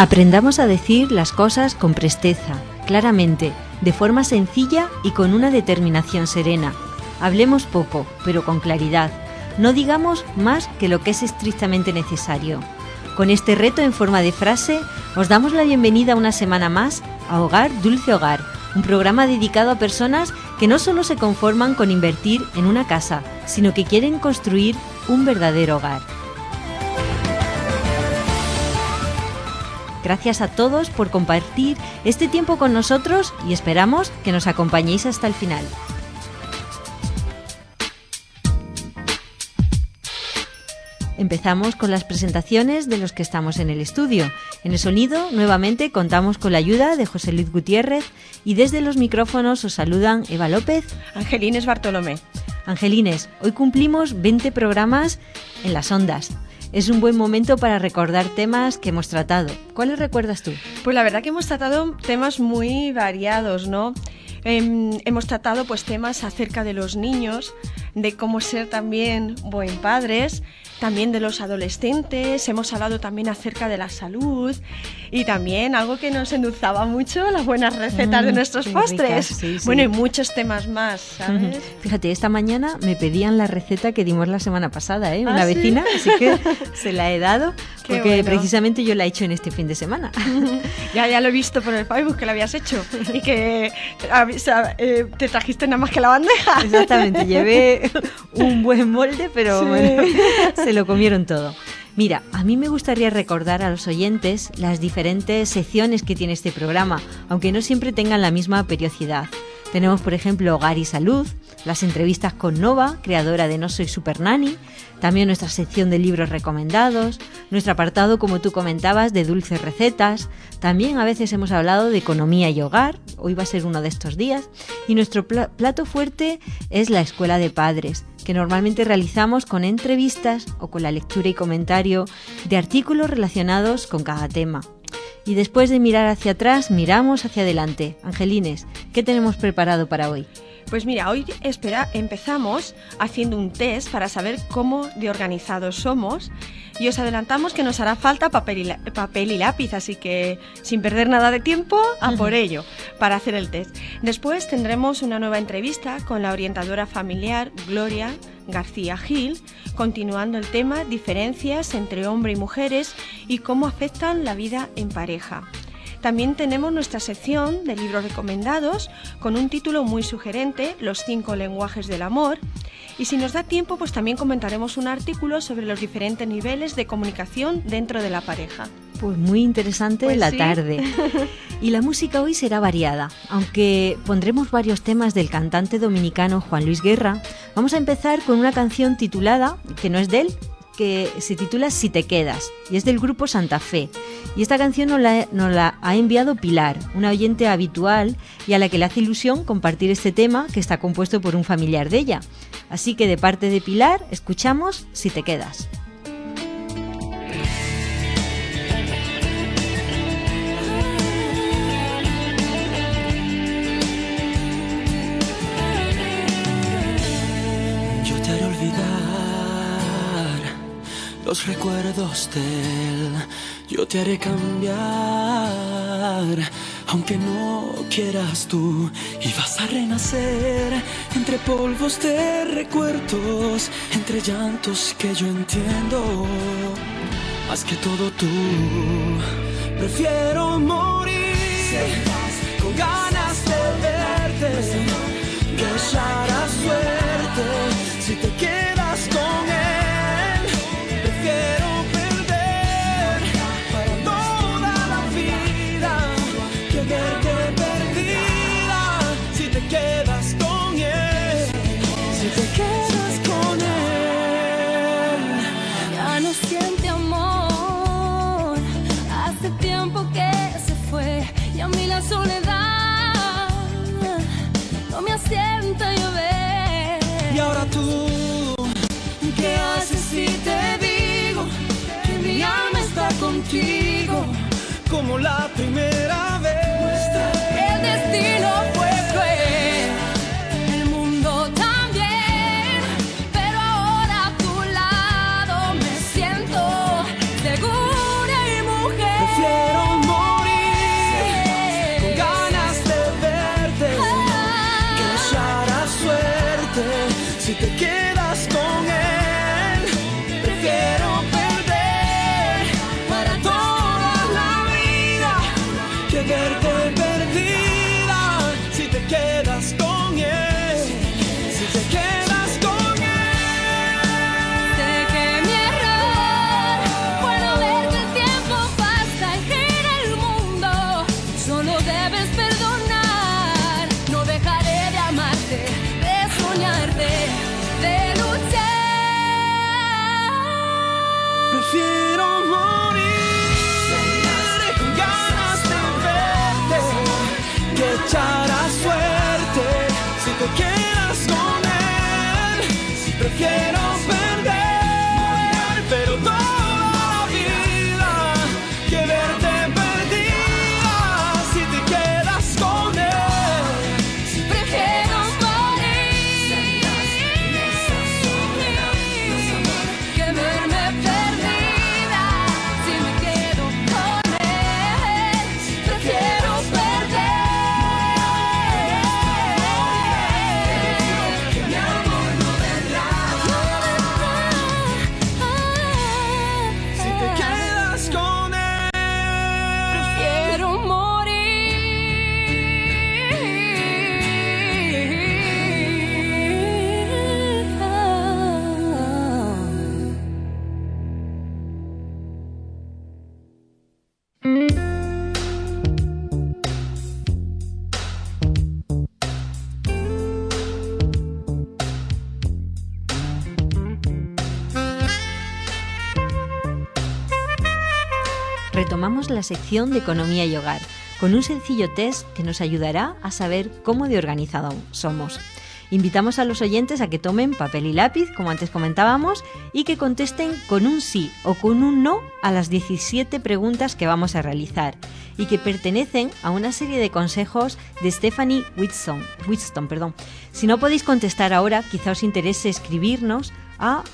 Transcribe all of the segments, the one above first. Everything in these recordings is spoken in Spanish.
Aprendamos a decir las cosas con presteza, claramente, de forma sencilla y con una determinación serena. Hablemos poco, pero con claridad. No digamos más que lo que es estrictamente necesario. Con este reto en forma de frase, os damos la bienvenida una semana más a Hogar Dulce Hogar, un programa dedicado a personas que no solo se conforman con invertir en una casa, sino que quieren construir un verdadero hogar. Gracias a todos por compartir este tiempo con nosotros y esperamos que nos acompañéis hasta el final. Empezamos con las presentaciones de los que estamos en el estudio. En el sonido, nuevamente, contamos con la ayuda de José Luis Gutiérrez y desde los micrófonos os saludan Eva López, Angelines Bartolomé. Angelines, hoy cumplimos 20 programas en las ondas. Es un buen momento para recordar temas que hemos tratado. ¿Cuáles recuerdas tú? Pues la verdad que hemos tratado temas muy variados, ¿no? Hemos tratado pues temas acerca de los niños, de cómo ser también buen padres, también de los adolescentes, hemos hablado también acerca de la salud y también algo que nos endulzaba mucho, las buenas recetas de nuestros postres. Ricas, sí. Bueno, y muchos temas más, ¿sabes? Fíjate, esta mañana me pedían la receta que dimos la semana pasada, una vecina, así que se la he dado, Qué porque bueno. Precisamente yo la he hecho en este fin de semana. Ya lo he visto por el Facebook que lo habías hecho y que te trajiste nada más que la bandeja. Exactamente, llevé un buen molde, pero sí. Bueno, se lo comieron todo. Mira, a mí me gustaría recordar a los oyentes las diferentes secciones que tiene este programa, aunque no siempre tengan la misma periodicidad. Tenemos, por ejemplo, Hogar y Salud, las entrevistas con Nova, creadora de No Soy Super Nani, también nuestra sección de libros recomendados, nuestro apartado, como tú comentabas, de dulces recetas, también a veces hemos hablado de economía y hogar, hoy va a ser uno de estos días, y nuestro plato fuerte es la escuela de padres, que normalmente realizamos con entrevistas o con la lectura y comentario de artículos relacionados con cada tema. Y después de mirar hacia atrás, miramos hacia adelante. Angelines, ¿qué tenemos preparado para hoy? Pues mira, hoy empezamos haciendo un test para saber cómo de organizados somos y os adelantamos que nos hará falta papel y lápiz, así que sin perder nada de tiempo, a por ello, para hacer el test. Después tendremos una nueva entrevista con la orientadora familiar Gloria García Gil, continuando el tema diferencias entre hombres y mujeres y cómo afectan la vida en pareja. También tenemos nuestra sección de libros recomendados con un título muy sugerente, Los 5 lenguajes del amor. Y si nos da tiempo, pues también comentaremos un artículo sobre los diferentes niveles de comunicación dentro de la pareja. Pues muy interesante Pues la sí. tarde. Y la música hoy será variada, aunque pondremos varios temas del cantante dominicano Juan Luis Guerra. Vamos a empezar con una canción titulada, que no es de él, que se titula Si te quedas, y es del grupo Santa Fe. Y esta canción nos la ha enviado Pilar, una oyente habitual y a la que le hace ilusión compartir este tema que está compuesto por un familiar de ella. Así que de parte de Pilar, escuchamos Si te quedas. Yo te haré olvidar los recuerdos de él. Yo te haré cambiar, aunque no quieras tú. Y vas a renacer entre polvos de recuerdos, entre llantos que yo entiendo. Más que todo tú, prefiero morir con ganas de verte, que echará suerte si te quedas con él. Prefiero perder para toda la vida que verte perdida si te quedas con él. Si te quedas con él. Ya no siente amor, hace tiempo que se fue y a mí la soledad no me asienta llover. Y ahora tú, ¿qué haces si te digo que mi alma está contigo? como la primera vez. El destino fue cruel, el mundo también, pero ahora a tu lado me siento segura y mujer. Prefiero la sección de Economía y Hogar, con un sencillo test que nos ayudará a saber cómo de organizado somos. Invitamos a los oyentes a que tomen papel y lápiz, como antes comentábamos, y que contesten con un sí o con un no a las 17 preguntas que vamos a realizar y que pertenecen a una serie de consejos de Stephanie Whiston. Si no podéis contestar ahora, quizá os interese escribirnos a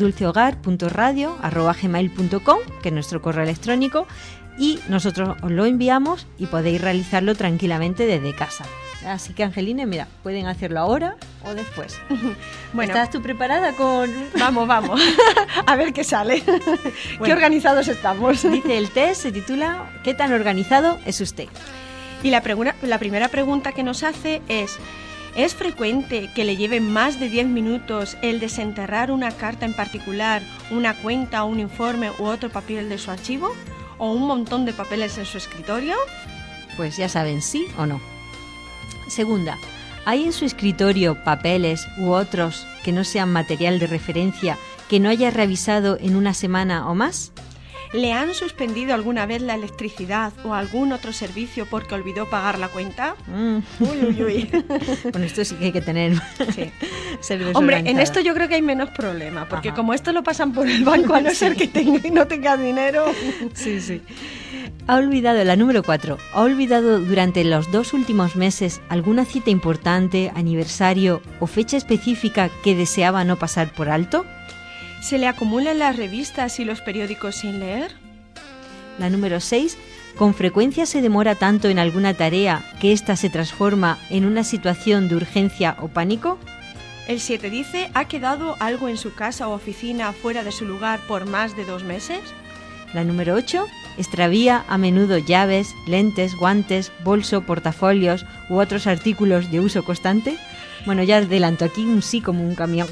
hogardulcehogar.radio@gmail.com, que es nuestro correo electrónico, y nosotros os lo enviamos y podéis realizarlo tranquilamente desde casa. Así que, Angelina, mira, pueden hacerlo ahora o después. Bueno, ¿estás tú preparada con...? Vamos. A ver qué sale. Bueno, qué organizados estamos. Dice el test, se titula ¿Qué tan organizado es usted? Y la primera pregunta que nos hace ¿es frecuente que le lleve más de 10 minutos el desenterrar una carta en particular, una cuenta, un informe u otro papel de su archivo? ¿O un montón de papeles en su escritorio? Pues ya saben, sí o no. Segunda, ¿hay en su escritorio papeles u otros que no sean material de referencia que no haya revisado en una semana o más? ¿Le han suspendido alguna vez la electricidad o algún otro servicio porque olvidó pagar la cuenta? Uy. Bueno, esto sí que hay que tener. Sí. Hombre, en esto yo creo que hay menos problema, porque Ajá. Como esto lo pasan por el banco, a no ser que no tenga dinero. Sí. Ha olvidado, la número 4, ¿ha olvidado durante los 2 últimos meses alguna cita importante, aniversario o fecha específica que deseaba no pasar por alto? ¿Se le acumulan las revistas y los periódicos sin leer? La número 6, ¿con frecuencia se demora tanto en alguna tarea que ésta se transforma en una situación de urgencia o pánico? El 7 dice, ¿ha quedado algo en su casa o oficina fuera de su lugar por más de 2 meses? La número 8, extravía a menudo llaves, lentes, guantes, bolso, portafolios u otros artículos de uso constante. Bueno, ya adelanto, aquí un sí como un camión.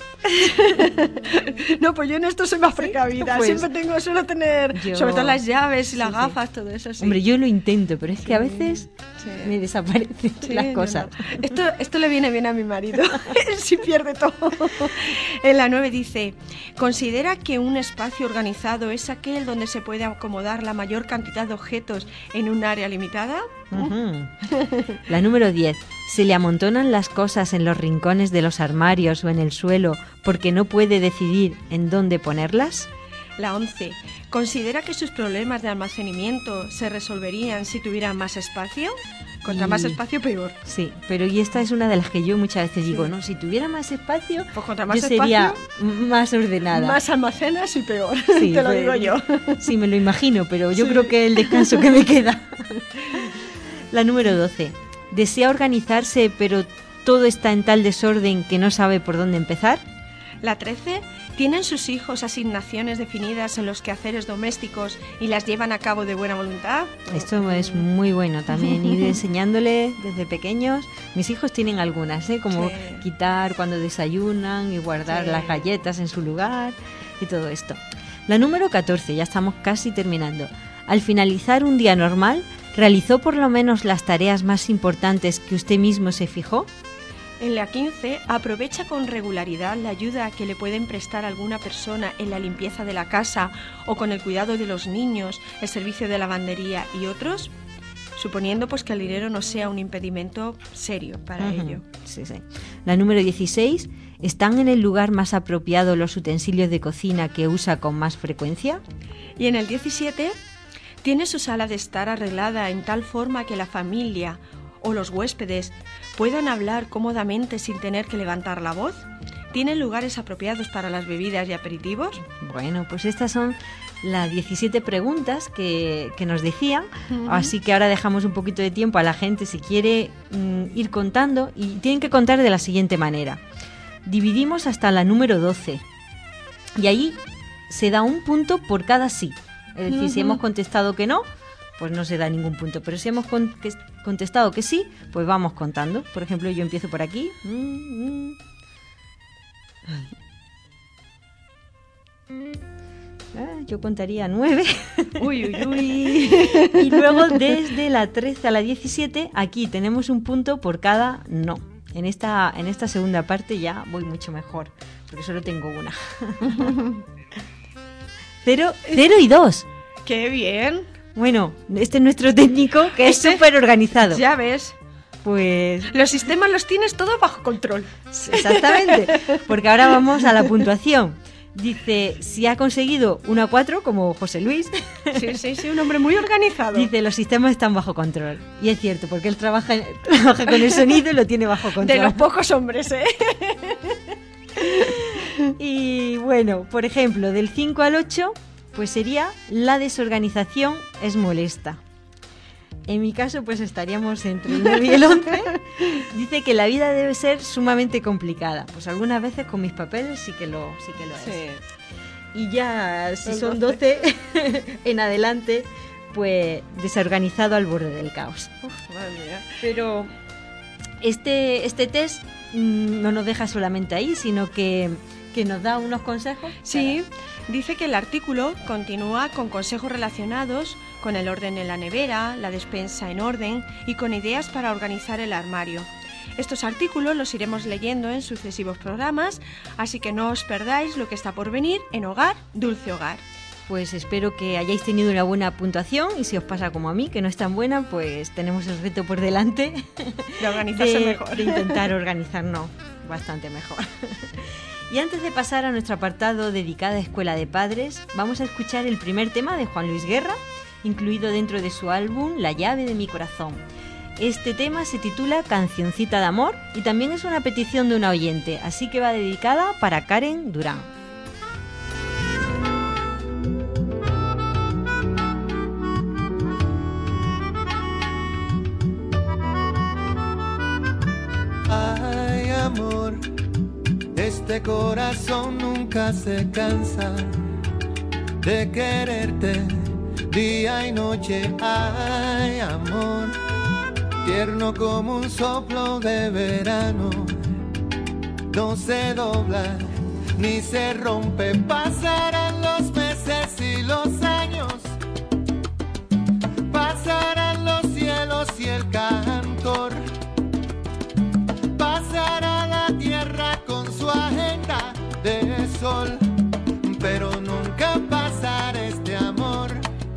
No, pues yo en esto soy más precavida. Pues, siempre suelo tener, sobre todo las llaves y las gafas, todo eso. Sí. Hombre, yo lo intento, pero es que a veces me desaparecen las cosas. No. Esto le viene bien a mi marido. Él sí pierde todo. En la 9 dice, ¿considera que un espacio organizado es aquel donde se puede acomodar la mayor cantidad de objetos en un área limitada? Uh-huh. La número 10. ¿Se le amontonan las cosas en los rincones de los armarios o en el suelo porque no puede decidir en dónde ponerlas? La 11. ¿Considera que sus problemas de almacenamiento se resolverían si tuvieran más espacio? Contra más espacio, peor. Sí, pero y esta es una de las que yo muchas veces digo, no, si tuviera más espacio, pues contra más sería más ordenada. Más almacenas y peor, sí, te lo digo yo. Sí, me lo imagino, pero yo creo que el descanso que me queda. La número 12. ¿Desea organizarse, pero todo está en tal desorden que no sabe por dónde empezar? La 13. ¿Tienen sus hijos asignaciones definidas en los quehaceres domésticos y las llevan a cabo de buena voluntad? Esto es muy bueno también, ir enseñándole desde pequeños. Mis hijos tienen algunas, como quitar cuando desayunan y guardar las galletas en su lugar y todo esto. La número 14, ya estamos casi terminando. Al finalizar un día normal, ¿realizó por lo menos las tareas más importantes que usted mismo se fijó? En la 15, ¿aprovecha con regularidad la ayuda que le pueden prestar alguna persona en la limpieza de la casa o con el cuidado de los niños, el servicio de lavandería y otros? Suponiendo pues que el dinero no sea un impedimento serio para ello. Sí. La número 16, ¿están en el lugar más apropiado los utensilios de cocina que usa con más frecuencia? Y en el 17, ¿tiene su sala de estar arreglada en tal forma que la familia o los huéspedes puedan hablar cómodamente sin tener que levantar la voz? ¿Tienen lugares apropiados para las bebidas y aperitivos? Bueno, pues estas son las 17 preguntas que nos decían, así que ahora dejamos un poquito de tiempo a la gente si quiere ir contando, y tienen que contar de la siguiente manera. Dividimos hasta la número 12 y ahí se da un punto por cada sí. Es decir, si hemos contestado que no, pues no se da ningún punto. Pero si hemos contestado que sí, pues vamos contando. Por ejemplo, yo empiezo por aquí. Yo contaría 9. Uy. Y luego desde la 13 a la 17, aquí tenemos un punto por cada no. En esta segunda parte ya voy mucho mejor, porque solo tengo una. 0 y 2. ¡Qué bien! Bueno, este es nuestro técnico, que es súper organizado. Ya ves. Pues los sistemas los tienes todos bajo control. Exactamente, porque ahora vamos a la puntuación. Dice, si ha conseguido 1 a 4, como José Luis. Sí, un hombre muy organizado. Dice, los sistemas están bajo control. Y es cierto, porque él trabaja con el sonido y lo tiene bajo control. De los pocos hombres, ¿eh? Y bueno, por ejemplo, del 5 al 8, pues sería, la desorganización es molesta. En mi caso, pues estaríamos entre el 9 y el 11. Dice que la vida debe ser sumamente complicada. Pues algunas veces con mis papeles sí que lo es. Sí. Y ya, si son 12 en adelante, pues desorganizado al borde del caos. Madre mía. Pero este test no nos deja solamente ahí, sino que nos da unos consejos. Sí, dice que el artículo continúa con consejos relacionados con el orden en la nevera, la despensa en orden y con ideas para organizar el armario. Estos artículos los iremos leyendo en sucesivos programas, así que no os perdáis lo que está por venir en Hogar, Dulce Hogar. Pues espero que hayáis tenido una buena puntuación y si os pasa como a mí, que no es tan buena, pues tenemos el reto por delante de organizarse mejor. De intentar organizarnos bastante mejor. Y antes de pasar a nuestro apartado dedicado a Escuela de Padres, vamos a escuchar el primer tema de Juan Luis Guerra, incluido dentro de su álbum La llave de mi corazón. Este tema se titula Cancioncita de amor y también es una petición de una oyente, así que va dedicada para Karen Durán. Ay, amor, este corazón nunca se cansa de quererte día y noche. Ay, amor, tierno como un soplo de verano, no se dobla ni se rompe. Pasarán los meses y los años, pasarán los cielos y el cantor, pasará la tierra con su agenda de sol, pero nunca pasará este amor.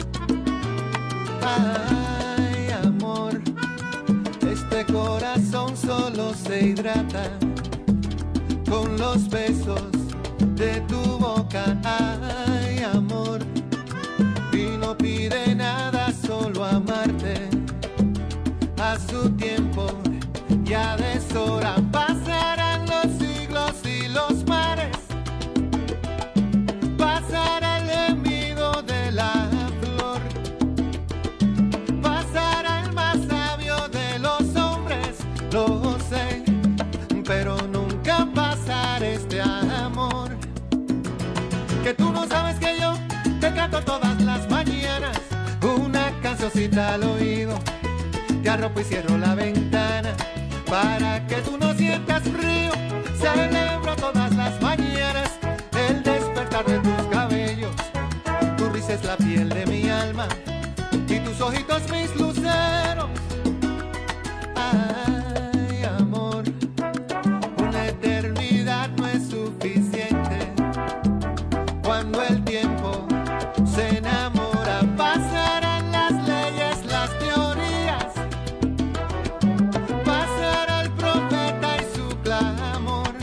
Ay, amor, este corazón solo se hidrata con los besos de tu boca. Ay, amor, y no pide nada, solo amarte a su tiempo. Ya de deshora pasarán los siglos y los mares, pasará el gemido de la flor, pasará el más sabio de los hombres, lo sé, pero nunca pasará este amor. Que tú no sabes que yo te canto todas las mañanas una cancioncita al oído, te arropo y cierro la ventana para que tú no sientas frío. Celebro todas las mañanas el despertar de tus cabellos, tu risa es la piel de mi alma y tus ojitos mis luceros. Ay, amor, una eternidad no es suficiente cuando el tiempo se enamora. Pasarán las leyes, las teorías, pasará el profeta y su clamor,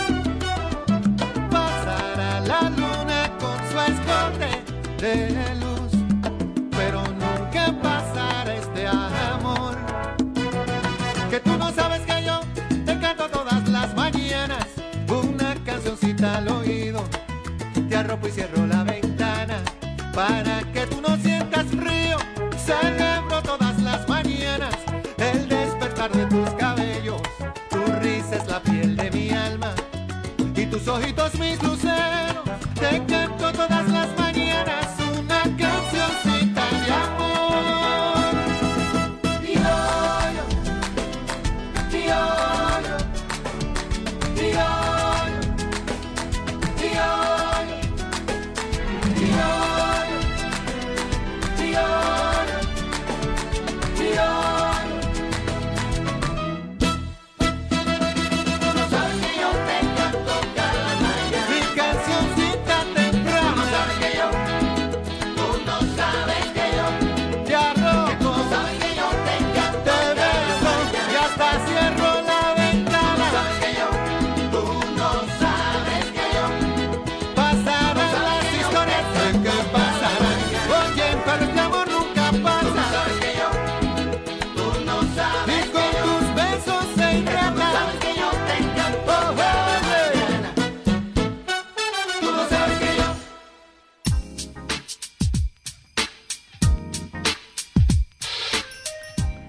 pasará la luna con su escote de luz, pero nunca pasará este amor. Que tú no sabes que yo te canto todas las mañanas una cancioncita al oído, te arropo y cierro la ventana para que tú no sientas frío. Celebro todas las mañanas el despertar de tus cabellos, tu risa es la piel de mi alma y tus ojitos mis luceros. Te canto todas las mañanas una cancioncita de amor. Criollo, criollo, criollo, criollo, criollo, criollo, criollo.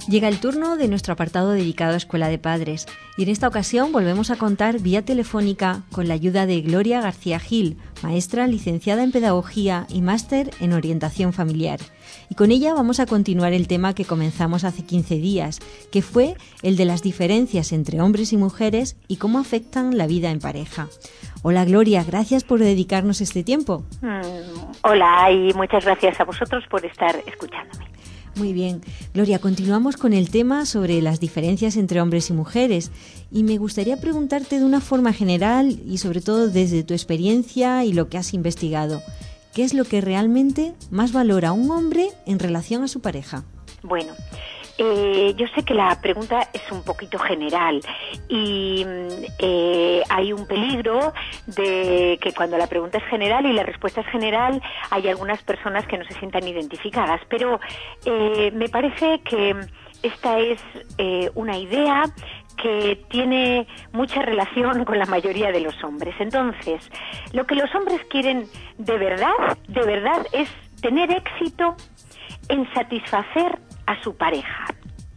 Llega el turno de nuestro apartado dedicado a Escuela de Padres y en esta ocasión volvemos a contar vía telefónica con la ayuda de Gloria García Gil, maestra licenciada en Pedagogía y máster en Orientación Familiar. Y con ella vamos a continuar el tema que comenzamos hace 15 días, que fue el de las diferencias entre hombres y mujeres y cómo afectan la vida en pareja. Hola Gloria, gracias por dedicarnos este tiempo. Hola y muchas gracias a vosotros por estar escuchándome. Muy bien. Gloria, continuamos con el tema sobre las diferencias entre hombres y mujeres y me gustaría preguntarte de una forma general y sobre todo desde tu experiencia y lo que has investigado. ¿Qué es lo que realmente más valora un hombre en relación a su pareja? Bueno, yo sé que la pregunta es un poquito general y hay un peligro de que cuando la pregunta es general y la respuesta es general hay algunas personas que no se sientan identificadas, pero me parece que esta es una idea que tiene mucha relación con la mayoría de los hombres. Entonces, lo que los hombres quieren de verdad es tener éxito en satisfacer a su pareja.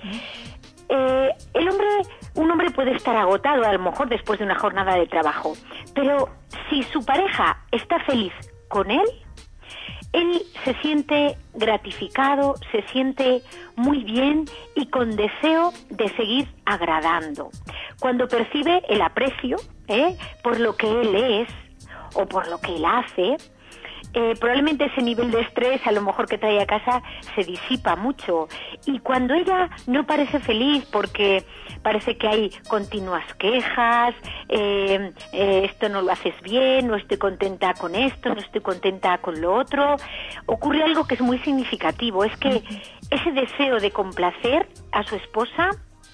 Un hombre puede estar agotado a lo mejor después de una jornada de trabajo, pero si su pareja está feliz con él se siente gratificado, se siente muy bien y con deseo de seguir agradando. Cuando percibe el aprecio por lo que él es o por lo que él hace, probablemente ese nivel de estrés a lo mejor que trae a casa se disipa mucho y cuando ella no parece feliz porque parece que hay continuas quejas, esto no lo haces bien, no estoy contenta con esto, no estoy contenta con lo otro, ocurre algo que es muy significativo, es que ese deseo de complacer a su esposa,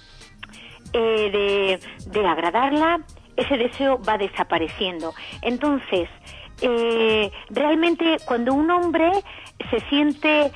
de agradarla, ese deseo va desapareciendo. Entonces, realmente cuando un hombre se siente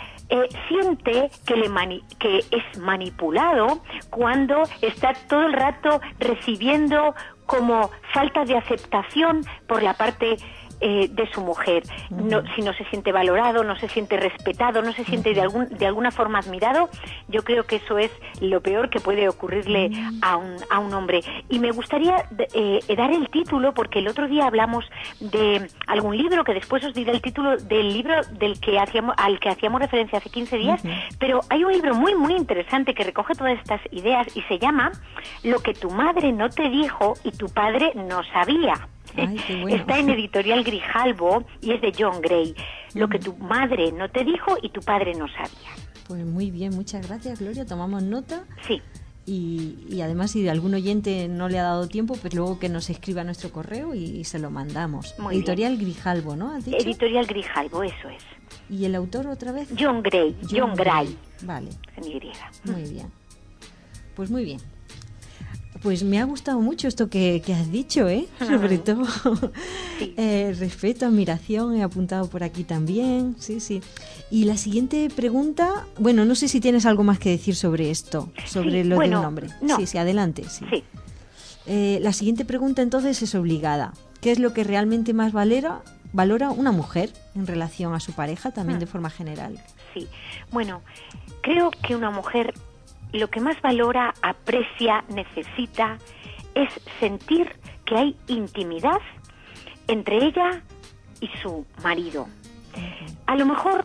que es manipulado, cuando está todo el rato recibiendo como falta de aceptación por la parte de su mujer, si no se siente valorado, no se siente respetado, no se siente de alguna forma admirado, yo creo que eso es lo peor que puede ocurrirle a un hombre. Y me gustaría dar el título, porque el otro día hablamos de algún libro, que después os diré el título del libro al que hacíamos referencia hace 15 días, pero hay un libro muy, muy interesante que recoge todas estas ideas y se llama Lo que tu madre no te dijo y tu padre no sabía. Ay, qué bueno. Está en Editorial Grijalbo y es de John Gray. Lo que tu madre no te dijo y tu padre no sabía. Pues muy bien, muchas gracias Gloria, tomamos nota. Sí. Y además si algún oyente no le ha dado tiempo, pues luego que nos escriba a nuestro correo y se lo mandamos. Muy Editorial bien. Grijalbo, ¿no? ¿Has dicho? Editorial Grijalbo, eso es. ¿Y el autor otra vez? John Gray. John Gray. Vale. En Y. Muy bien. Pues muy bien. Pues me ha gustado mucho esto que has dicho, sobre todo Sí. Respeto, admiración, he apuntado por aquí también, sí. Y la siguiente pregunta, bueno, no sé si tienes algo más que decir sobre esto, sobre lo de un hombre. No. Sí, adelante. Sí. Sí. La siguiente pregunta entonces es obligada. ¿Qué es lo que realmente más valora una mujer en relación a su pareja, también de forma general? Sí. Bueno, creo que una mujer lo que más valora, aprecia, necesita es sentir que hay intimidad entre ella y su marido. A lo mejor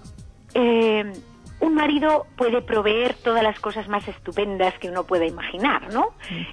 un marido puede proveer todas las cosas más estupendas que uno pueda imaginar, ¿no?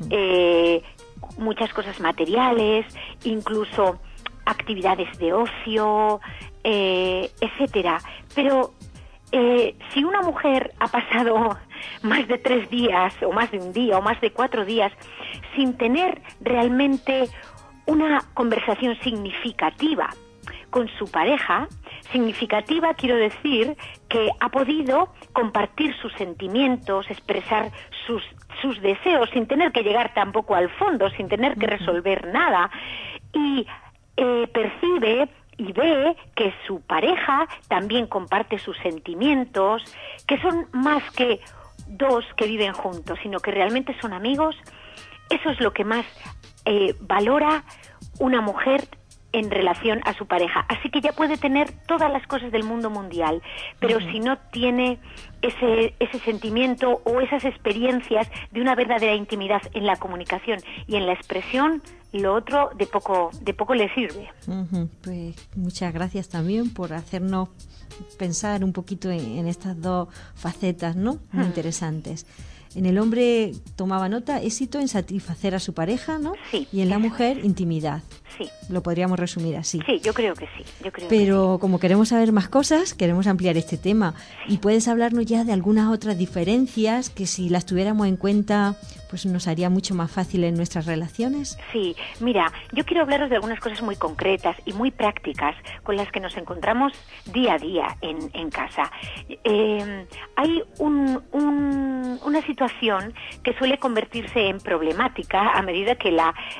Muchas cosas materiales, incluso actividades de ocio, etcétera. Pero si una mujer ha pasado más de 3 días, o más de un día, o más de 4 días, sin tener realmente una conversación significativa con su pareja, significativa quiero decir que ha podido compartir sus sentimientos, expresar sus deseos, sin tener que llegar tampoco al fondo, sin tener que resolver nada, y percibe y ve que su pareja también comparte sus sentimientos, que son más que 2 que viven juntos, sino que realmente son amigos. Eso es lo que más valora una mujer en relación a su pareja. Así que ella puede tener todas las cosas del mundo mundial, pero si no tiene ese sentimiento o esas experiencias de una verdadera intimidad en la comunicación y en la expresión, lo otro de poco le sirve. Pues muchas gracias también por hacernos pensar un poquito en estas dos facetas, ¿no? Muy interesantes. En el hombre, tomaba nota, éxito en satisfacer a su pareja, ¿no? Sí. Y en la mujer, intimidad. Sí. Lo podríamos resumir así. Sí, yo creo que sí. Pero como queremos saber más cosas, queremos ampliar este tema. Y puedes hablarnos ya de algunas otras diferencias que si las tuviéramos en cuenta, pues nos haría mucho más fácil en nuestras relaciones. Sí, mira, yo quiero hablaros de algunas cosas muy concretas y muy prácticas con las que nos encontramos día a día en casa. Hay una situación que suele convertirse en problemática a medida que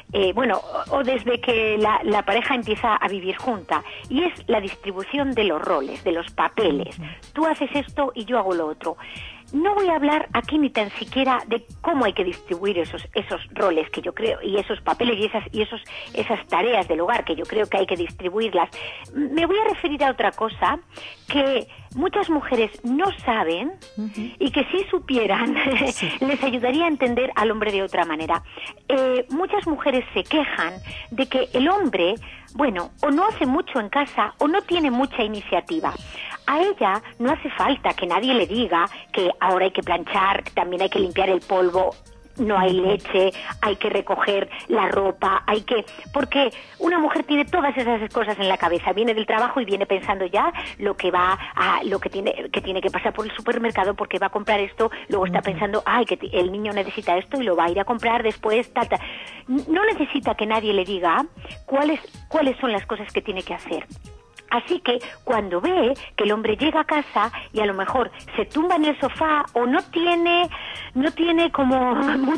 o desde que la pareja empieza a vivir junta, y es la distribución de los roles, de los papeles. Tú haces esto y yo hago lo otro. No voy a hablar aquí ni tan siquiera de cómo hay que distribuir esos roles que yo creo, y esos papeles y esas tareas del hogar que yo creo que hay que distribuirlas. Me voy a referir a otra cosa que muchas mujeres no saben y que si supieran les ayudaría a entender al hombre de otra manera. Muchas mujeres se quejan de que el hombre, o no hace mucho en casa o no tiene mucha iniciativa. A ella no hace falta que nadie le diga que ahora hay que planchar, que también hay que limpiar el polvo, no hay leche, hay que recoger la ropa, porque una mujer tiene todas esas cosas en la cabeza, viene del trabajo y viene pensando ya lo que tiene que pasar por el supermercado porque va a comprar esto, luego está pensando, que el niño necesita esto y lo va a ir a comprar después, tal. No necesita que nadie le diga cuáles son las cosas que tiene que hacer. Así que cuando ve que el hombre llega a casa y a lo mejor se tumba en el sofá o no tiene como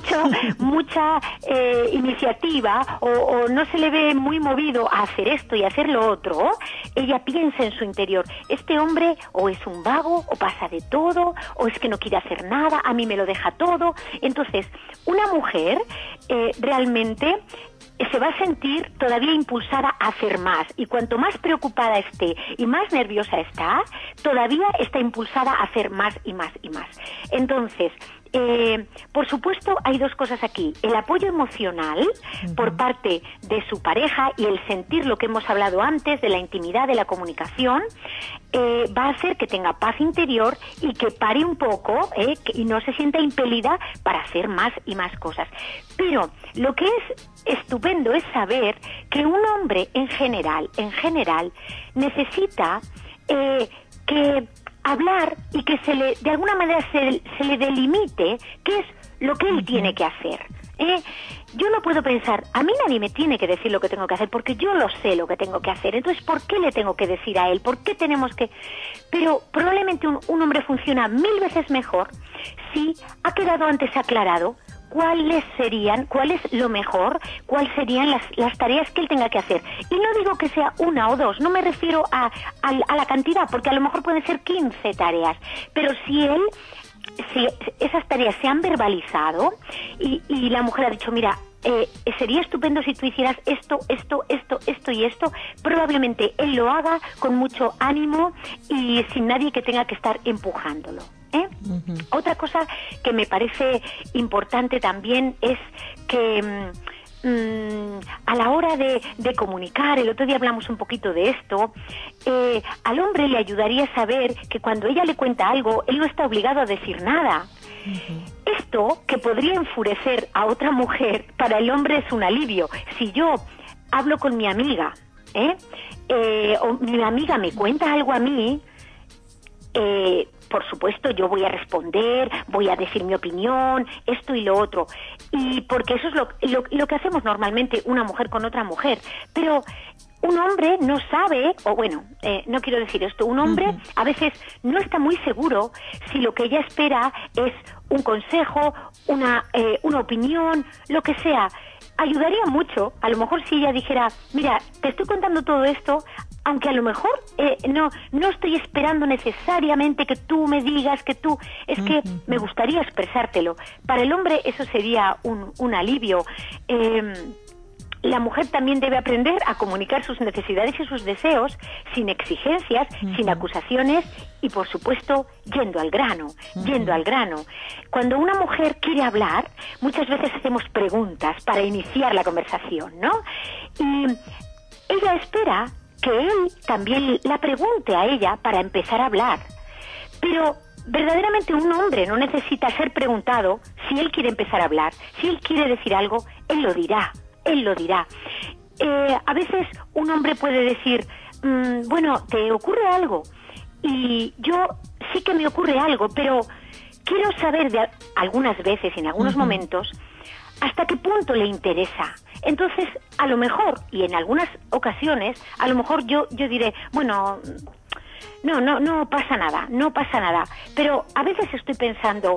mucha iniciativa o no se le ve muy movido a hacer esto y hacer lo otro, ella piensa en su interior, este hombre o es un vago o pasa de todo o es que no quiere hacer nada, a mí me lo deja todo. Entonces, una mujer realmente se va a sentir todavía impulsada a hacer más, y cuanto más preocupada esté y más nerviosa está, todavía está impulsada a hacer más y más y más. Entonces, por supuesto, hay dos cosas aquí: el apoyo emocional por parte de su pareja y el sentir lo que hemos hablado antes de la intimidad, de la comunicación, va a hacer que tenga paz interior y que pare un poco y no se sienta impelida para hacer más y más cosas. Pero lo que es estupendo es saber que un hombre en general necesita que hablar y que de alguna manera se le delimite qué es lo que él tiene que hacer. Yo no puedo pensar, a mí nadie me tiene que decir lo que tengo que hacer porque yo lo sé lo que tengo que hacer, entonces ¿por qué le tengo que decir a él? ¿Por qué tenemos que...? Pero probablemente un hombre funciona 1000 veces mejor si ha quedado antes aclarado cuál es lo mejor, cuáles serían las tareas que él tenga que hacer. Y no digo que sea una o dos, no me refiero a la cantidad, porque a lo mejor pueden ser 15 tareas, pero si esas tareas se han verbalizado y la mujer ha dicho, mira, sería estupendo si tú hicieras esto y esto, probablemente él lo haga con mucho ánimo y sin nadie que tenga que estar empujándolo. Otra cosa que me parece importante también es que a la hora de comunicar, el otro día hablamos un poquito de esto, al hombre le ayudaría saber que cuando ella le cuenta algo, él no está obligado a decir nada. Esto, que podría enfurecer a otra mujer, para el hombre es un alivio. Si yo hablo con mi amiga, o mi amiga me cuenta algo a mí, por supuesto yo voy a responder, voy a decir mi opinión, esto y lo otro, y porque eso es lo que hacemos normalmente una mujer con otra mujer. Pero un hombre no sabe, no quiero decir esto, un hombre a veces no está muy seguro si lo que ella espera es un consejo, una opinión, lo que sea. Ayudaría mucho, a lo mejor si ella dijera, mira, te estoy contando todo esto, aunque a lo mejor no estoy esperando necesariamente que tú me digas que tú... Es que me gustaría expresártelo. Para el hombre eso sería un alivio. la mujer también debe aprender a comunicar sus necesidades y sus deseos sin exigencias, sin acusaciones y, por supuesto, yendo al grano. Cuando una mujer quiere hablar, muchas veces hacemos preguntas para iniciar la conversación, ¿no? Y ella espera que él también la pregunte a ella para empezar a hablar. Pero verdaderamente un hombre no necesita ser preguntado si él quiere empezar a hablar. Si él quiere decir algo, él lo dirá. A veces un hombre puede decir, bueno, ¿te ocurre algo? Y yo sí que me ocurre algo, pero quiero saber algunas veces, en algunos momentos, hasta qué punto le interesa. Entonces, a lo mejor, y en algunas ocasiones, a lo mejor yo diré, bueno, no pasa nada. Pero a veces estoy pensando,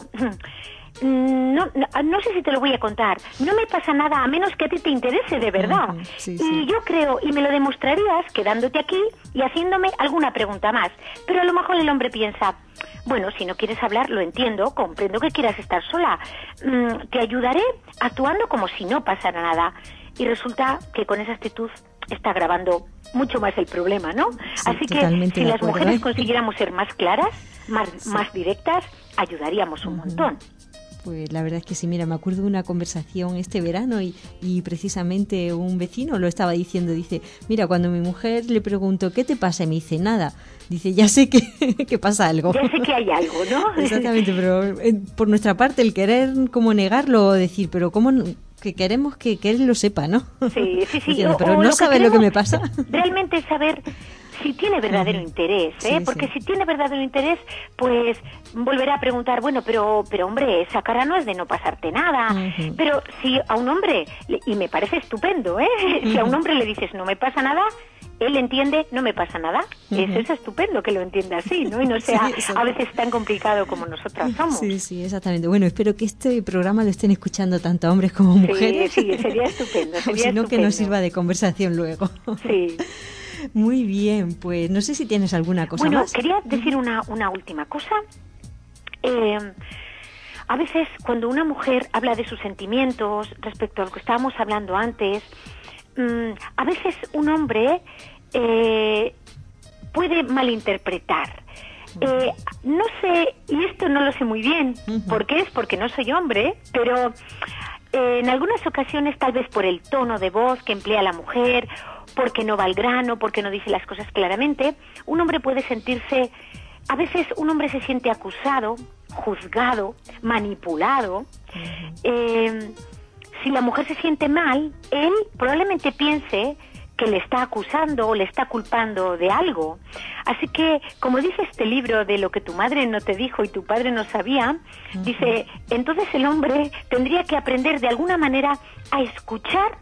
no sé si te lo voy a contar, no me pasa nada a menos que a ti te interese de verdad. Y yo creo, y me lo demostrarías quedándote aquí y haciéndome alguna pregunta más. Pero a lo mejor el hombre piensa, bueno, si no quieres hablar, lo entiendo, comprendo que quieras estar sola. Te ayudaré actuando como si no pasara nada. Y resulta que con esa actitud está agravando mucho más el problema, ¿no? Sí, así que si las mujeres consiguiéramos ser más claras, más directas, ayudaríamos un montón. Pues la verdad es que sí, mira, me acuerdo de una conversación este verano y precisamente un vecino lo estaba diciendo, dice, mira, cuando mi mujer le pregunto, ¿qué te pasa? Y me dice, nada. Dice, ya sé que pasa algo. Ya sé que hay algo, ¿no? Exactamente, pero por nuestra parte el querer como negarlo o decir, pero ¿cómo que queremos que él lo sepa, ¿no? Sí. Diciendo, pero no sabe lo que me pasa. Realmente saber si tiene verdadero interés, porque si tiene verdadero interés, pues volverá a preguntar, bueno, pero hombre, esa cara no es de no pasarte nada. Pero si a un hombre, y me parece estupendo, si a un hombre le dices no me pasa nada, él entiende, no me pasa nada. Eso es estupendo que lo entienda así, ¿no? Y no sea a veces tan complicado como nosotras somos. Sí, exactamente. Bueno, espero que este programa lo estén escuchando tanto hombres como mujeres. Sí, sería estupendo. O si no, que nos sirva de conversación luego. Sí. Muy bien, pues no sé si tienes alguna cosa más. Bueno, quería decir una última cosa. A veces cuando una mujer habla de sus sentimientos respecto a lo que estábamos hablando antes, a veces un hombre puede malinterpretar. No sé, y esto no lo sé muy bien, ¿por qué? Es porque no soy hombre, pero en algunas ocasiones, tal vez por el tono de voz que emplea la mujer, porque no va al grano, porque no dice las cosas claramente, un hombre puede sentirse, a veces un hombre se siente acusado, juzgado, manipulado. Si la mujer se siente mal, él probablemente piense que le está acusando o le está culpando de algo. Así que, como dice este libro de lo que tu madre no te dijo y tu padre no sabía, dice, entonces el hombre tendría que aprender de alguna manera a escuchar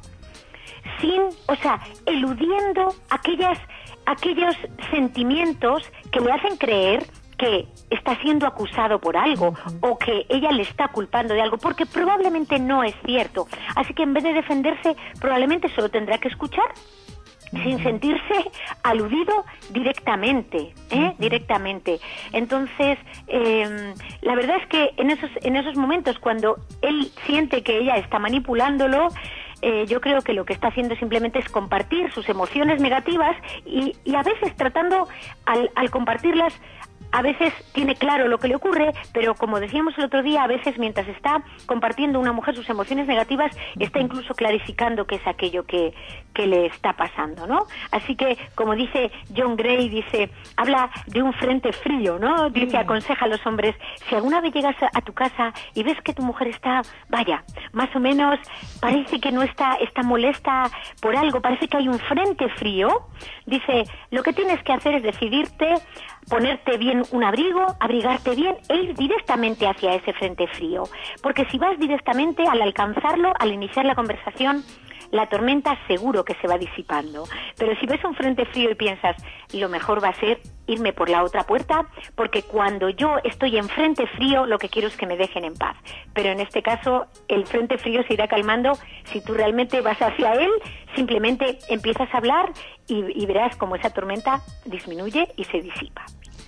eludiendo aquellos sentimientos que le hacen creer que está siendo acusado por algo o que ella le está culpando de algo, porque probablemente no es cierto. Así que en vez de defenderse, probablemente solo tendrá que escuchar sin sentirse aludido directamente, directamente. Entonces, la verdad es que en esos momentos, cuando él siente que ella está manipulándolo, yo creo que lo que está haciendo simplemente es compartir sus emociones negativas y a veces tratando, al compartirlas, a veces tiene claro lo que le ocurre, pero como decíamos el otro día, a veces mientras está compartiendo una mujer sus emociones negativas, está incluso clarificando qué es aquello que le está pasando, ¿no? Así que, como dice John Gray, habla de un frente frío, ¿no? Dice, aconseja a los hombres, si alguna vez llegas a tu casa y ves que tu mujer está, más o menos, parece que no está molesta por algo, parece que hay un frente frío, dice, lo que tienes que hacer es decidirte, ponerte bien un abrigo, abrigarte bien e ir directamente hacia ese frente frío. Porque si vas directamente, al alcanzarlo, al iniciar la conversación, la tormenta seguro que se va disipando. Pero si ves un frente frío y piensas, lo mejor va a ser irme por la otra puerta, porque cuando yo estoy en frente frío, lo que quiero es que me dejen en paz. Pero en este caso, el frente frío se irá calmando si tú realmente vas hacia él, simplemente empiezas a hablar y verás cómo esa tormenta disminuye y se disipa.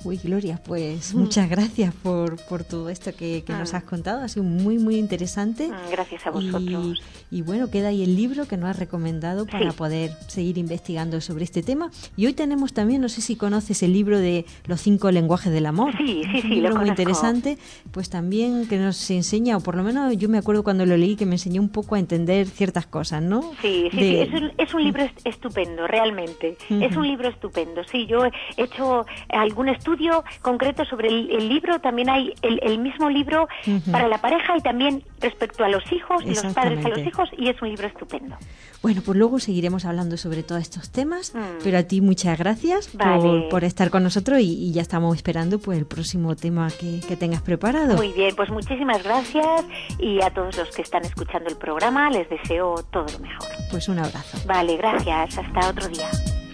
Uy, Gloria, pues muchas gracias por todo esto que nos has contado. Ha sido muy, muy interesante. Gracias a vosotros. Y bueno, queda ahí el libro que nos has recomendado para poder seguir investigando sobre este tema. Y hoy tenemos también, no sé si conoces el libro de los 5 lenguajes del amor. Sí, un libro muy interesante, pues también que nos enseña, o por lo menos yo me acuerdo cuando lo leí que me enseñó un poco a entender ciertas cosas, ¿no? Sí. Es un libro estupendo, realmente. Es un libro estupendo. Sí, yo he hecho algún estudio concreto sobre el libro. También hay el mismo libro para la pareja y también respecto a los hijos, y los padres a los hijos, y es un libro estupendo. Bueno, pues luego seguiremos hablando sobre todos estos temas, pero a ti muchas gracias por estar con nosotros y ya estamos esperando pues el próximo tema que tengas preparado. Muy bien, pues muchísimas gracias, y a todos los que están escuchando el programa les deseo todo lo mejor. Pues un abrazo. Vale, gracias, hasta otro día.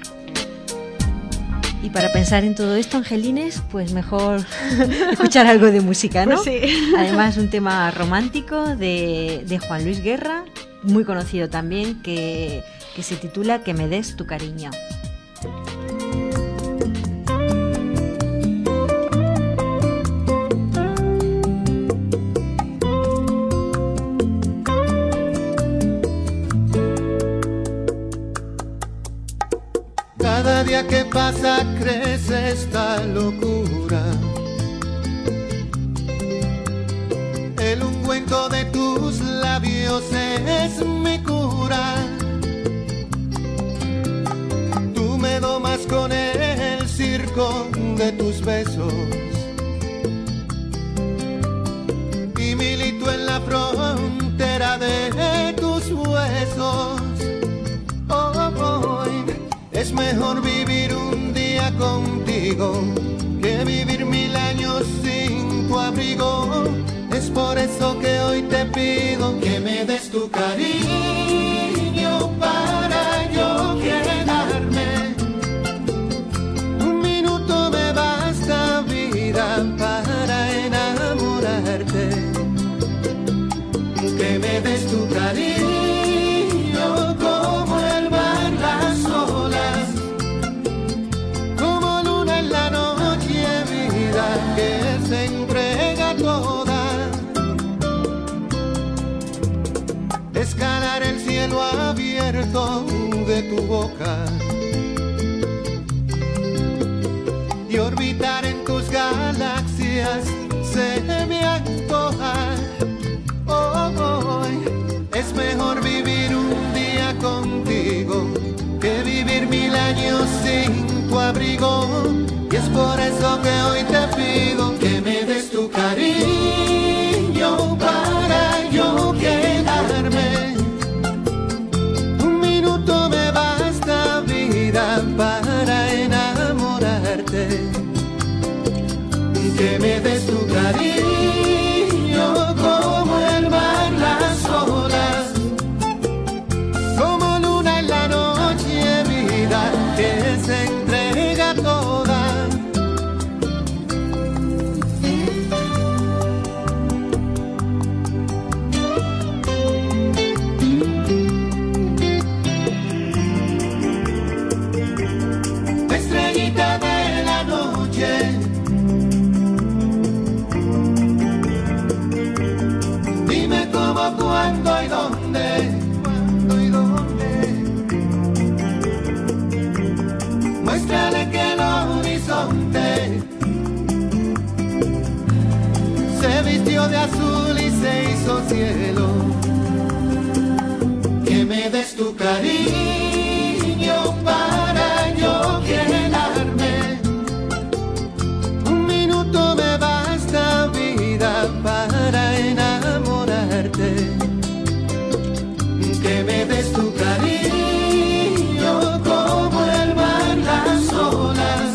Y para pensar en todo esto, Angelines, pues mejor escuchar algo de música, ¿no? Pues sí. Además, un tema romántico de Juan Luis Guerra, muy conocido también, que se titula Que me des tu cariño. Cada día que pasa crece esta locura. El ungüento de tus labios es mi cura. Tú me domas con el circo de tus besos y milito en la frontera de tus huesos. Es mejor vivir un día contigo que vivir 1000 años sin tu abrigo. Es por eso que hoy te pido que me des tu cariño para yo quedarme. Un minuto me basta, vida, para enamorarte. Que me des tu cariño como el mar, las olas, como luna en la noche, vida que se entrega toda. Escalar el cielo abierto de tu boca y orbitar en tus galaxias se me antoja. Hoy es mejor vivir un día contigo que vivir 1000 años sin tu abrigo. Y es por eso que hoy te pido que me des tu cariño para yo quedarme. Un minuto me basta, vida, para enamorarte. Que me des tu cariño como el mar, las olas, como luna en la noche, vida que se entrega toda. Estrellita de la noche, dime cómo, cuándo y dónde. Muéstrale que el horizonte se vistió de azul y se hizo cielo. Que me des tu cariño para yo quedarme. Un minuto me basta, vida, para enamorarte. Que me des tu cariño como el mar, las olas,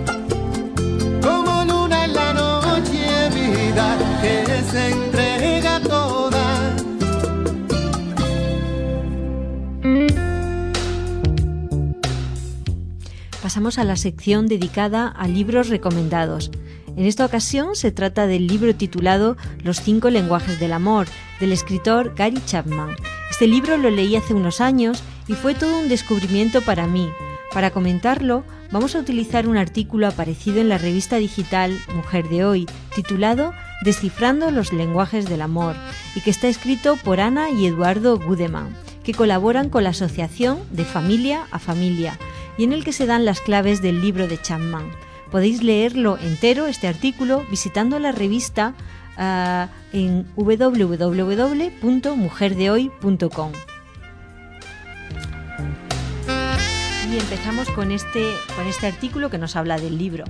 como luna en la noche, vida que se entrega toda. Pasamos a la sección dedicada a libros recomendados. En esta ocasión se trata del libro titulado Los 5 lenguajes del amor, del escritor Gary Chapman. Este libro lo leí hace unos años y fue todo un descubrimiento para mí. Para comentarlo, vamos a utilizar un artículo aparecido en la revista digital Mujer de Hoy, titulado Descifrando los lenguajes del amor, y que está escrito por Ana y Eduardo Gudeman, que colaboran con la asociación De Familia a Familia, y en el que se dan las claves del libro de Chapman. Podéis leerlo entero, este artículo, visitando la revista en www.mujerdehoy.com. Y empezamos con este artículo que nos habla del libro.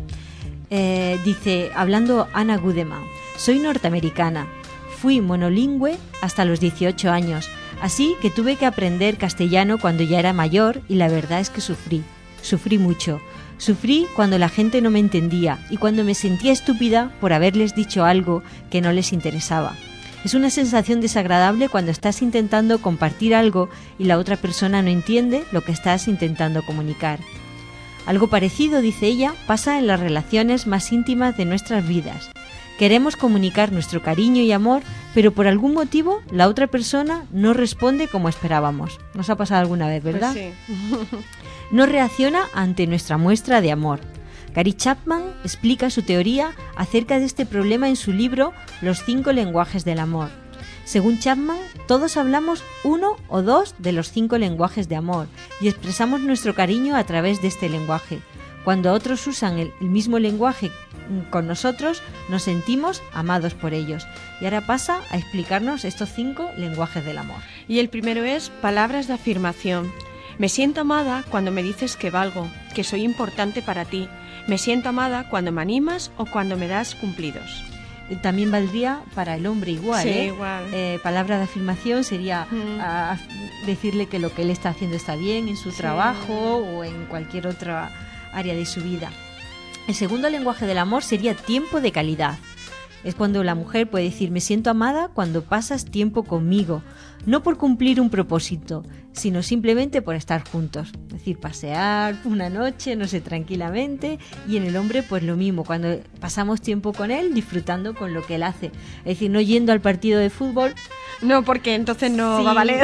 Dice, hablando Ana Gudeman, soy norteamericana, fui monolingüe hasta los 18 años, así que tuve que aprender castellano cuando ya era mayor y la verdad es que sufrí mucho. Sufrí cuando la gente no me entendía y cuando me sentía estúpida por haberles dicho algo que no les interesaba. Es una sensación desagradable cuando estás intentando compartir algo y la otra persona no entiende lo que estás intentando comunicar. Algo parecido, dice ella, pasa en las relaciones más íntimas de nuestras vidas. Queremos comunicar nuestro cariño y amor, pero por algún motivo la otra persona no responde como esperábamos. ¿Nos ha pasado alguna vez, verdad? Pues sí. No reacciona ante nuestra muestra de amor. Gary Chapman explica su teoría acerca de este problema en su libro Los 5 lenguajes del amor. Según Chapman, todos hablamos 1 o 2 de los 5 lenguajes de amor y expresamos nuestro cariño a través de este lenguaje. Cuando otros usan el mismo lenguaje con nosotros, nos sentimos amados por ellos. Y ahora pasa a explicarnos estos 5 lenguajes del amor. Y el primero es palabras de afirmación. Me siento amada cuando me dices que valgo, que soy importante para ti. Me siento amada cuando me animas o cuando me das cumplidos. También valdría para el hombre igual. Sí, igual. Palabra de afirmación sería decirle que lo que él está haciendo está bien en su trabajo o en cualquier otra área de su vida. El segundo lenguaje del amor sería tiempo de calidad. Es cuando la mujer puede decir, me siento amada cuando pasas tiempo conmigo, no por cumplir un propósito, sino simplemente por estar juntos. Es decir, pasear una noche, no sé, tranquilamente. Y en el hombre, pues lo mismo, cuando pasamos tiempo con él, disfrutando con lo que él hace. Es decir, no yendo al partido de fútbol. No, porque entonces no va a valer.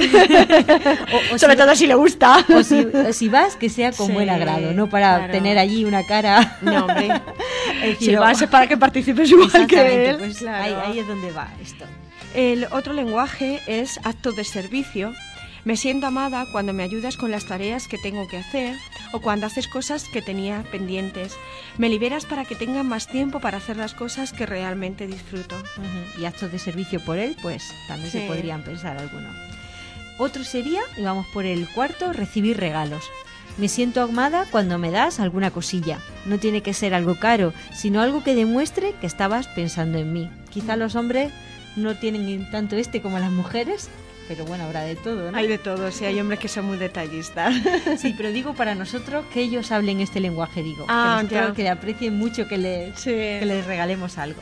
o sobre todo si le gusta. O si vas, que sea con buen agrado, no para tener allí una cara. No, hombre. Es decir, si vas es para que participes igual que él. Pues claro. ahí es donde va esto. El otro lenguaje es acto de servicio. Me siento amada cuando me ayudas con las tareas que tengo que hacer o cuando haces cosas que tenía pendientes. Me liberas para que tenga más tiempo para hacer las cosas que realmente disfruto. Y actos de servicio por él, pues también se podrían pensar algunos. Otro sería, y vamos por el cuarto, recibir regalos. Me siento amada cuando me das alguna cosilla. No tiene que ser algo caro, sino algo que demuestre que estabas pensando en mí. Quizá los hombres no tienen tanto como las mujeres, pero bueno, habrá de todo, ¿no? Hay de todo, sí, hay hombres que son muy detallistas. Sí, pero digo para nosotros que ellos hablen este lenguaje, digo. Que le aprecien mucho que les regalemos algo.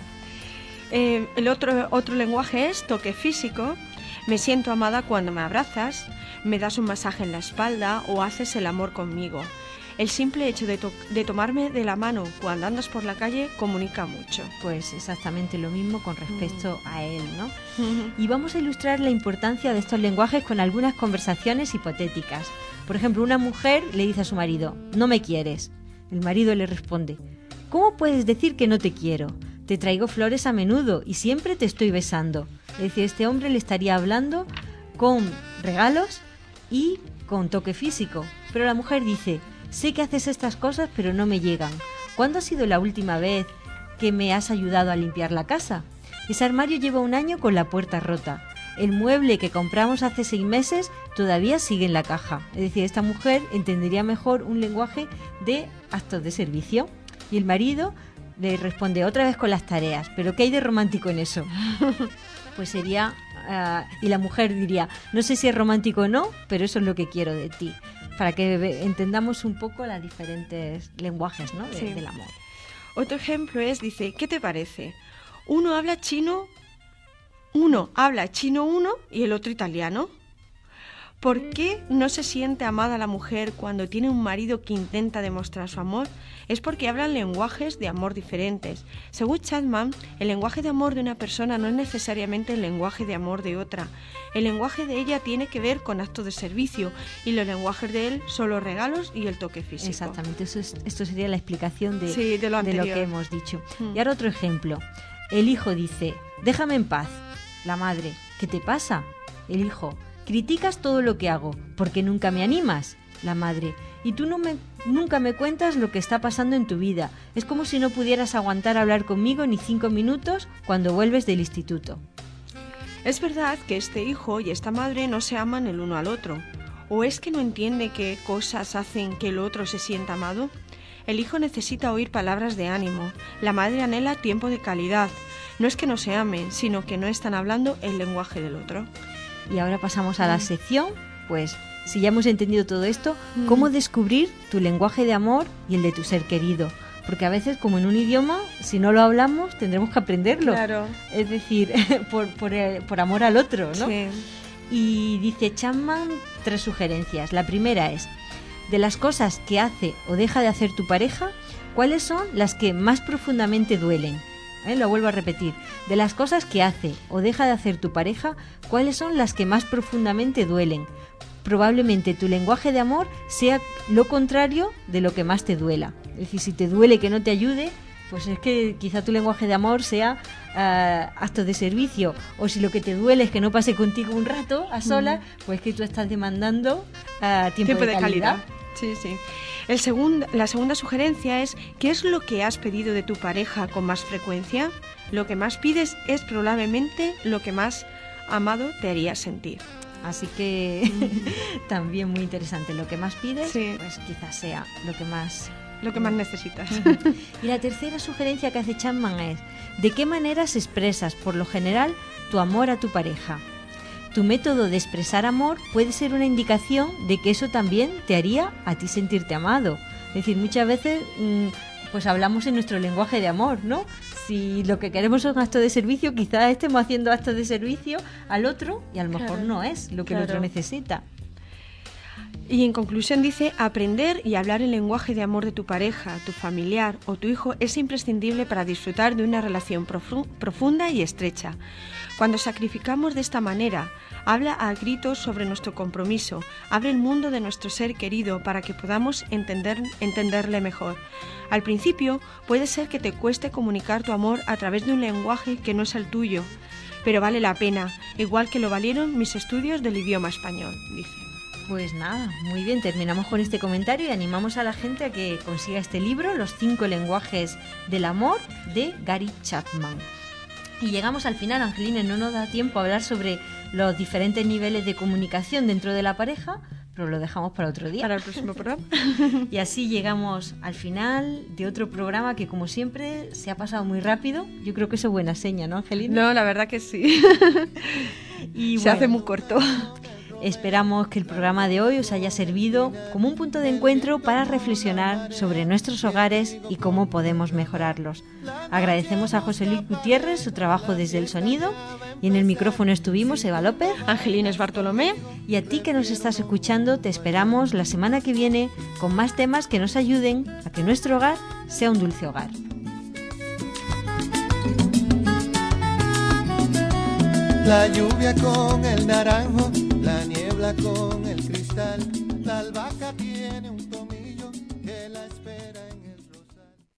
El otro lenguaje es toque físico. Me siento amada cuando me abrazas, me das un masaje en la espalda o haces el amor conmigo. El simple hecho de tomarme de la mano cuando andas por la calle comunica mucho. Pues exactamente lo mismo con respecto a él, ¿no? Y vamos a ilustrar la importancia de estos lenguajes con algunas conversaciones hipotéticas. Por ejemplo, una mujer le dice a su marido, no me quieres. El marido le responde, ¿cómo puedes decir que no te quiero? Te traigo flores a menudo y siempre te estoy besando. Es decir, este hombre le estaría hablando con regalos y con toque físico. Pero la mujer dice, sé que haces estas cosas, pero no me llegan. ¿Cuándo ha sido la última vez que me has ayudado a limpiar la casa? Ese armario lleva 1 año con la puerta rota. El mueble que compramos hace 6 meses todavía sigue en la caja. Es decir, esta mujer entendería mejor un lenguaje de actos de servicio. Y el marido le responde otra vez con las tareas. ¿Pero qué hay de romántico en eso? Pues sería... y la mujer diría, no sé si es romántico o no, pero eso es lo que quiero de ti. Para que entendamos un poco los diferentes lenguajes, ¿no? Del amor. Otro ejemplo es, dice, ¿qué te parece? Uno habla chino 1 y el otro italiano. ¿Por qué no se siente amada la mujer cuando tiene un marido que intenta demostrar su amor? Es porque hablan lenguajes de amor diferentes. Según Chapman, el lenguaje de amor de una persona no es necesariamente el lenguaje de amor de otra. El lenguaje de ella tiene que ver con actos de servicio y los lenguajes de él son los regalos y el toque físico. Exactamente, esto sería la explicación de lo que hemos dicho. Y ahora otro ejemplo. El hijo dice, déjame en paz. La madre, ¿qué te pasa? El hijo, criticas todo lo que hago, porque nunca me animas. La madre, y tú nunca me cuentas lo que está pasando en tu vida. Es como si no pudieras aguantar hablar conmigo ni 5 minutos cuando vuelves del instituto. Es verdad que este hijo y esta madre no se aman el uno al otro. ¿O es que no entiende qué cosas hacen que el otro se sienta amado? El hijo necesita oír palabras de ánimo. La madre anhela tiempo de calidad. No es que no se amen, sino que no están hablando el lenguaje del otro. Y ahora pasamos a la sección, pues si ya hemos entendido todo esto, ¿cómo descubrir tu lenguaje de amor y el de tu ser querido? Porque a veces, como en un idioma, si no lo hablamos, tendremos que aprenderlo. Claro. Es decir, por amor al otro, ¿no? Sí. Y dice Chapman 3 sugerencias. La primera es, de las cosas que hace o deja de hacer tu pareja, ¿cuáles son las que más profundamente duelen? Lo vuelvo a repetir. De las cosas que hace o deja de hacer tu pareja, ¿cuáles son las que más profundamente duelen? Probablemente tu lenguaje de amor sea lo contrario de lo que más te duela. Es decir, si te duele que no te ayude, pues es que quizá tu lenguaje de amor sea actos de servicio. O si lo que te duele es que no pase contigo un rato a solas, pues que tú estás demandando tiempo de calidad. Sí, sí. La segunda sugerencia es, ¿qué es lo que has pedido de tu pareja con más frecuencia? Lo que más pides es probablemente lo que más amado te haría sentir. Así que también muy interesante. Lo que más pides, sí, pues quizás sea lo que más necesitas. Y la tercera sugerencia que hace Chapman es, ¿de qué maneras expresas, por lo general, tu amor a tu pareja? Tu método de expresar amor puede ser una indicación de que eso también te haría a ti sentirte amado. Es decir, muchas veces pues hablamos en nuestro lenguaje de amor, ¿no? Si lo que queremos son actos de servicio, quizás estemos haciendo actos de servicio al otro y a lo mejor no es lo que el otro necesita. Y en conclusión dice, aprender y hablar el lenguaje de amor de tu pareja, tu familiar o tu hijo es imprescindible para disfrutar de una relación profunda y estrecha. Cuando sacrificamos de esta manera, habla a gritos sobre nuestro compromiso, abre el mundo de nuestro ser querido para que podamos entenderle mejor. Al principio puede ser que te cueste comunicar tu amor a través de un lenguaje que no es el tuyo, pero vale la pena, igual que lo valieron mis estudios del idioma español, dice. Pues nada, muy bien, terminamos con este comentario y animamos a la gente a que consiga este libro, Los 5 lenguajes del amor, de Gary Chapman. Y llegamos al final, Angelina, no nos da tiempo a hablar sobre los diferentes niveles de comunicación dentro de la pareja, pero lo dejamos para otro día. Para el próximo programa. Y así llegamos al final de otro programa que, como siempre, se ha pasado muy rápido. Yo creo que eso es buena seña, ¿no, Angelina? No, la verdad que sí. Y se hace muy corto. Esperamos que el programa de hoy os haya servido como un punto de encuentro para reflexionar sobre nuestros hogares y cómo podemos mejorarlos. Agradecemos a José Luis Gutiérrez su trabajo desde el sonido y en el micrófono estuvimos Eva López, Angelina Bartolomé, y a ti que nos estás escuchando te esperamos la semana que viene con más temas que nos ayuden a que nuestro hogar sea un dulce hogar. La lluvia con el naranjo, la niebla con el cristal, la albahaca tiene un tomillo.